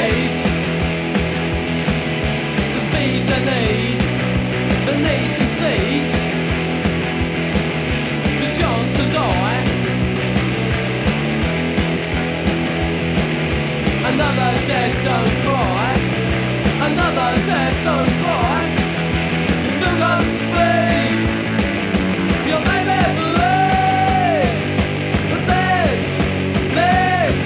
face. The speed, the need to seat, the chance to die. Another dead don't cry, another dead don't cry. You still got speed, you'll make me believe that there's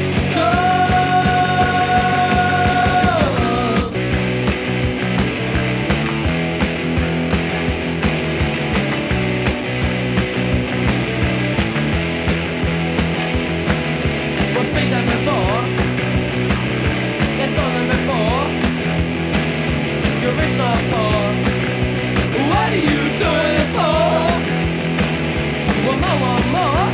what's been done before, it's done them before. Your wrist not for. What are you doing it for? One more.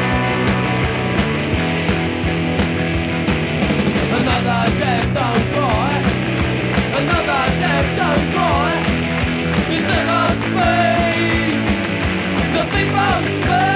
Another death don't cry, another death don't cry. You think of speed, to think of speed.